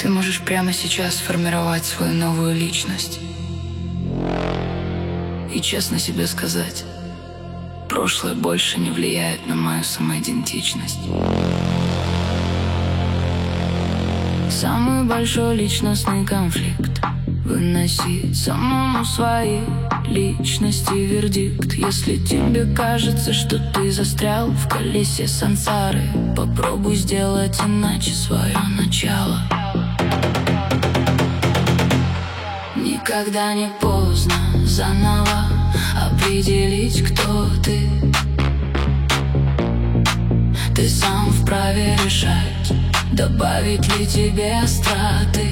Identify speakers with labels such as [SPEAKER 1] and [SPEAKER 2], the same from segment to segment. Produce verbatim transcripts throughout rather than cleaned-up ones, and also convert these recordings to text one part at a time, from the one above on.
[SPEAKER 1] Ты можешь прямо сейчас сформировать свою новую личность и честно себе сказать: прошлое больше не влияет на мою самоидентичность. Самый большой личностный конфликт — выносить самому своей личности вердикт. Если тебе кажется, что ты застрял в колесе сансары, попробуй сделать иначе свое начало. Никогда не поздно заново определить, кто ты. Ты сам вправе решать, добавить ли тебе остроты.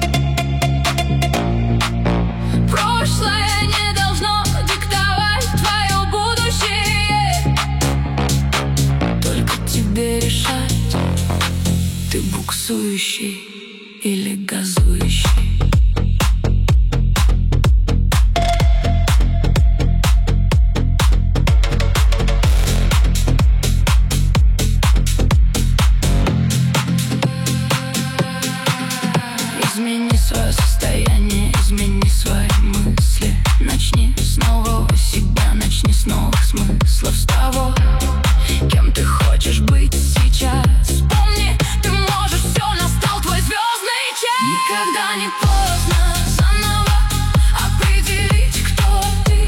[SPEAKER 1] Прошлое не должно диктовать твое будущее. Только тебе решать, ты буксующий или газующий. Измени свое состояние, измени свои мысли. Начни с нового себя, начни с новых смыслов, с того, кем ты хочешь быть сейчас. Вспомни, ты можешь все, настал твой звездный час. Никогда не поздно заново определить, кто ты.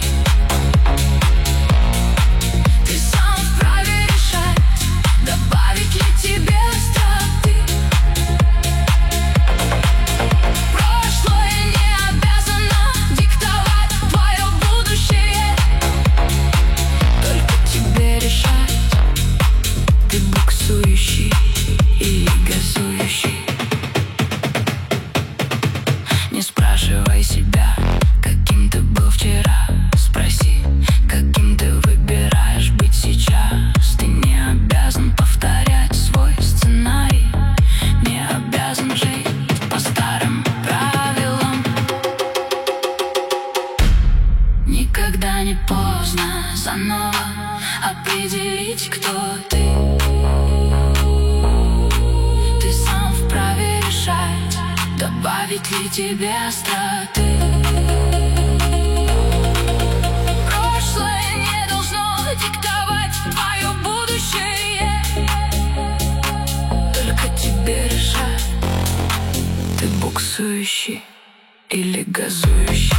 [SPEAKER 1] Ты сам вправе решать, добавить ли тебе остроты. Не спрашивай себя, каким ты был вчера. Спроси, каким ты выбираешь быть сейчас. Ты не обязан повторять свой сценарий, не обязан жить по старым правилам. Никогда не поздно заново определить, кто ты. Ты сам вправе решать, добавить ли тебе остроты. Прошлое не должно диктовать твое будущее. Только тебе решать, ты буксующий или газующий.